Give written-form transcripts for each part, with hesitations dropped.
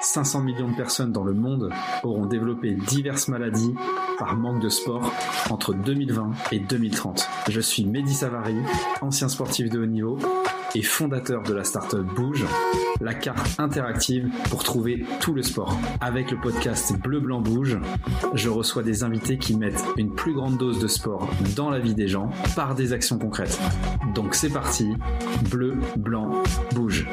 500 millions de personnes dans le monde auront développé diverses maladies par manque de sport entre 2020 et 2030. Je suis Mehdi Savary, ancien sportif de haut niveau et fondateur de la startup Bouge, la carte interactive pour trouver tout le sport. Avec le podcast Bleu Blanc Bouge, je reçois des invités qui mettent une plus grande dose de sport dans la vie des gens par des actions concrètes. Donc c'est parti, Bleu Blanc Bouge.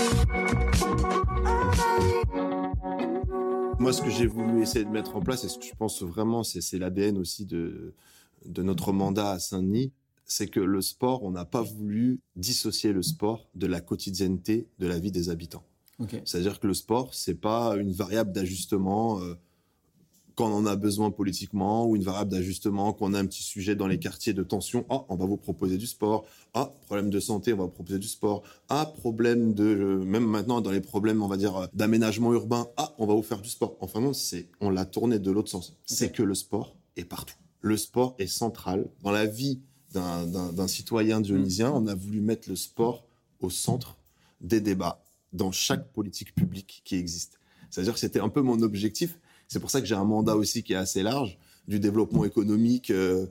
Moi, ce que j'ai voulu essayer de mettre en place, et ce que je pense vraiment, c'est l'ADN aussi de notre mandat à Saint-Denis, c'est que le sport, on n'a pas voulu dissocier le sport de la quotidienneté de la vie des habitants. Okay. C'est-à-dire que le sport, c'est pas une variable d'ajustement quand on en a besoin politiquement, ou une variable d'ajustement quand on a un petit sujet dans les quartiers de tension. Ah, on va vous proposer du sport. Ah, problème de santé, on va vous proposer du sport. Ah, problème même maintenant dans les problèmes, on va dire, d'aménagement urbain. Ah, on va vous faire du sport. Enfin non, on l'a tourné de l'autre sens. Okay. C'est que le sport est partout. Le sport est central dans la vie d'un citoyen dionysien. On a voulu mettre le sport au centre des débats dans chaque politique publique qui existe. C'est-à-dire que c'était un peu mon objectif. C'est pour ça que j'ai un mandat aussi qui est assez large, du développement économique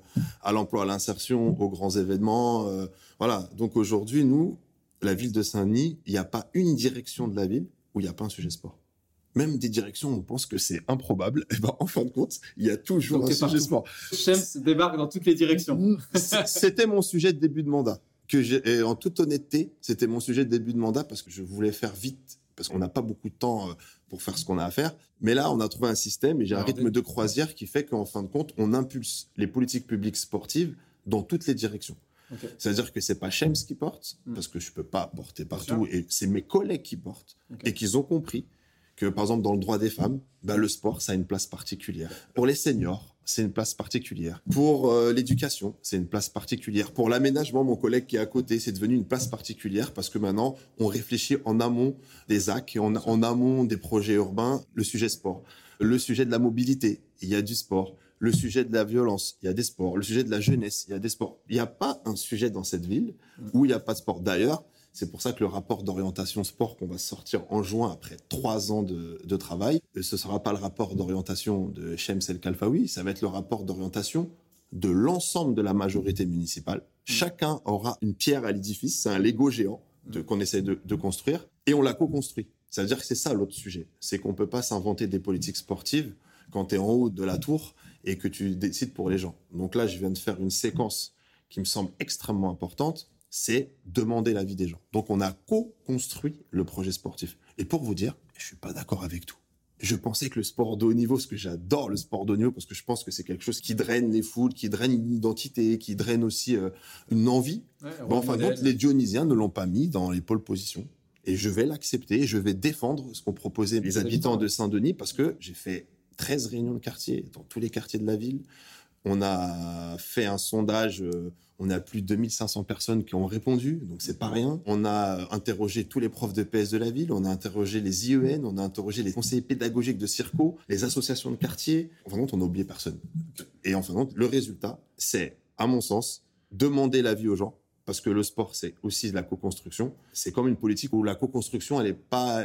à l'emploi, à l'insertion, aux grands événements. Voilà. Donc aujourd'hui, nous, la ville de Saint-Denis, il n'y a pas une direction de la ville où il n'y a pas un sujet sport. Même des directions, on pense que c'est improbable. Et ben, en fin de compte, il y a toujours un sujet sport. Shems débarque dans toutes les directions. C'était mon sujet de début de mandat. Et en toute honnêteté, c'était mon sujet de début de mandat parce que je voulais faire vite. Parce qu'on n'a pas beaucoup de temps pour faire ce qu'on a à faire. Mais là, on a trouvé un système et j'ai un rythme de croisière qui fait qu'en fin de compte, on impulse les politiques publiques sportives dans toutes les directions. Okay. C'est-à-dire que c'est pas Shems qui porte, parce que je peux pas porter partout, et c'est mes collègues qui portent, et qu'ils ont compris que, par exemple, dans le droit des femmes, le sport, ça a une place particulière. Pour les seniors, c'est une place particulière. Pour l'éducation, c'est une place particulière. Pour l'aménagement, mon collègue qui est à côté, c'est devenu une place particulière parce que maintenant, on réfléchit en amont des AC, en amont des projets urbains, le sujet sport. Le sujet de la mobilité, il y a du sport. Le sujet de la violence, il y a des sports. Le sujet de la jeunesse, il y a des sports. Il n'y a pas un sujet dans cette ville où il n'y a pas de sport. D'ailleurs, c'est pour ça que le rapport d'orientation sport qu'on va sortir en juin après 3 ans de travail, ce sera pas le rapport d'orientation de Shems El Khalfaoui, ça va être le rapport d'orientation de l'ensemble de la majorité municipale. Chacun aura une pierre à l'édifice, c'est un Lego géant qu'on essaie de construire et on l'a co-construit. C'est-à-dire que c'est ça l'autre sujet, c'est qu'on peut pas s'inventer des politiques sportives quand tu es en haut de la tour et que tu décides pour les gens. Donc là, je viens de faire une séquence qui me semble extrêmement importante. C'est demander l'avis des gens. Donc, on a co-construit le projet sportif. Et pour vous dire, je suis pas d'accord avec tout. Je pensais que le sport de haut niveau, parce que j'adore le sport de haut niveau, parce que je pense que c'est quelque chose qui draine les foules, qui draine une identité, qui draine aussi une envie. Ouais, enfin, donc, les Dionysiens ne l'ont pas mis dans les pôles positions. Et je vais l'accepter, et je vais défendre ce qu'ont proposé les habitants de Saint-Denis, parce que j'ai fait 13 réunions de quartier dans tous les quartiers de la ville. On a fait un sondage, on a plus de 2500 personnes qui ont répondu, donc c'est pas rien. On a interrogé tous les profs de PS de la ville, on a interrogé les IEN, on a interrogé les conseillers pédagogiques de Circo, les associations de quartier. En fin de compte, on n'a oublié personne. Et en fin de compte, le résultat, c'est, à mon sens, demander l'avis aux gens, parce que le sport, c'est aussi de la co-construction. C'est comme une politique où la co-construction, elle est pas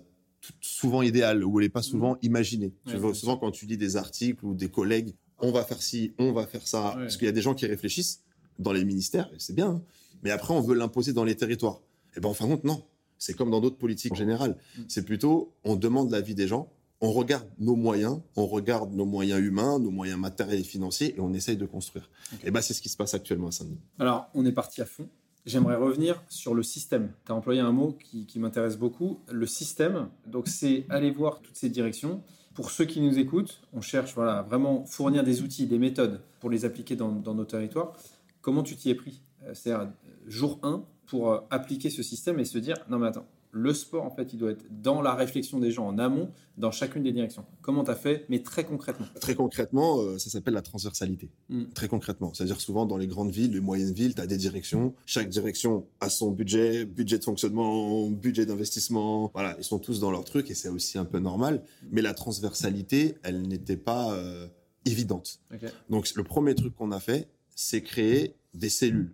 souvent idéale, où elle est pas souvent imaginée. Ouais, tu vois, souvent quand tu lis des articles ou des collègues, on va faire ci, on va faire ça. Ouais. Parce qu'il y a des gens qui réfléchissent dans les ministères, et c'est bien. Hein. Mais après, on veut l'imposer dans les territoires. Et ben, en fin de compte, non. C'est comme dans d'autres politiques en général. C'est plutôt, on demande l'avis des gens, on regarde nos moyens humains, nos moyens matériels et financiers, et on essaye de construire. Okay. Et ben, c'est ce qui se passe actuellement à Saint-Denis. Alors, on est parti à fond. J'aimerais revenir sur le système. Tu as employé un mot qui m'intéresse beaucoup, le système. Donc, c'est aller voir toutes ces directions. Pour ceux qui nous écoutent, on cherche vraiment fournir des outils, des méthodes pour les appliquer dans nos territoires. Comment tu t'y es pris ? C'est-à-dire, jour 1, pour appliquer ce système et se dire, non mais attends, le sport, en fait, il doit être dans la réflexion des gens en amont, dans chacune des directions. Comment tu as fait, mais très concrètement ? Très concrètement, ça s'appelle la transversalité. Très concrètement. C'est-à-dire souvent, dans les grandes villes, les moyennes villes, tu as des directions. Chaque direction a son budget de fonctionnement, budget d'investissement. Voilà, ils sont tous dans leur truc et c'est aussi un peu normal. Mais la transversalité, elle n'était pas évidente. Okay. Donc, le premier truc qu'on a fait, c'est créer des cellules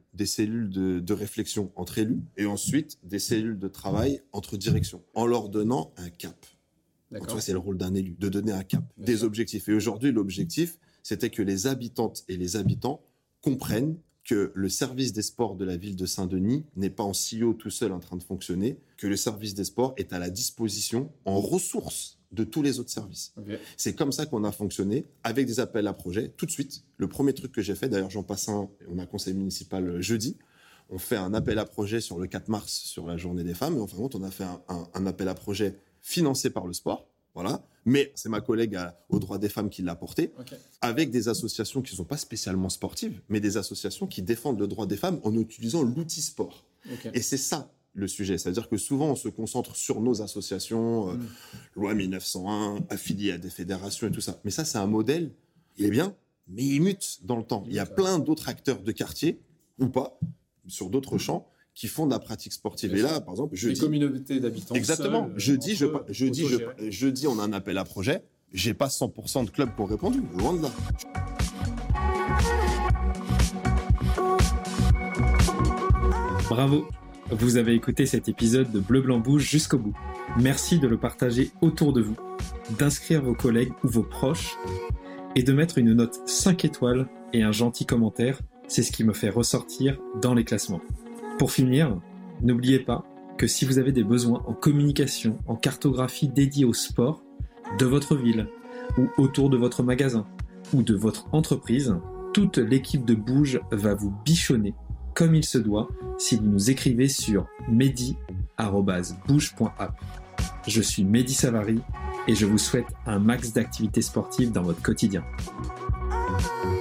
de réflexion entre élus et ensuite des cellules de travail entre directions, en leur donnant un cap. Donc, tu vois, c'est le rôle d'un élu, de donner un cap, des objectifs. Et aujourd'hui, l'objectif, c'était que les habitantes et les habitants comprennent que le service des sports de la ville de Saint-Denis n'est pas en silo tout seul en train de fonctionner, que le service des sports est à la disposition en ressources de tous les autres services. C'est comme ça qu'on a fonctionné, avec des appels à projets, tout de suite. Le premier truc que j'ai fait, d'ailleurs, Jean Passin, on a conseil municipal jeudi, on fait un appel à projet sur le 4 mars, sur la journée des femmes, et en fin de compte, on a fait un appel à projet financé par le sport, voilà. Mais c'est ma collègue aux droits des femmes qui l'a porté, avec des associations qui ne sont pas spécialement sportives, mais des associations qui défendent le droit des femmes en utilisant l'outil sport. Et c'est ça le sujet. C'est-à-dire que souvent, on se concentre sur nos associations, loi 1901, affiliées à des fédérations et tout ça. Mais ça, c'est un modèle, il est bien, mais il mute dans le temps. Il y a plein d'autres acteurs de quartier, ou pas, sur d'autres champs, qui font de la pratique sportive. Et là, par exemple, les communautés d'habitants. Exactement. Jeudi, on a un appel à projet. J'ai pas 100% de clubs qui ont répondu. Loin de là. Bravo. Vous avez écouté cet épisode de Bleu Blanc Bouge jusqu'au bout. Merci de le partager autour de vous, d'inscrire vos collègues ou vos proches et de mettre une note 5 étoiles et un gentil commentaire. C'est ce qui me fait ressortir dans les classements. Pour finir, n'oubliez pas que si vous avez des besoins en communication, en cartographie dédiée au sport de votre ville ou autour de votre magasin ou de votre entreprise, toute l'équipe de Bouge va vous bichonner comme il se doit si vous nous écrivez sur mehdi@bouge.app. Je suis Mehdi Savary et je vous souhaite un max d'activités sportives dans votre quotidien.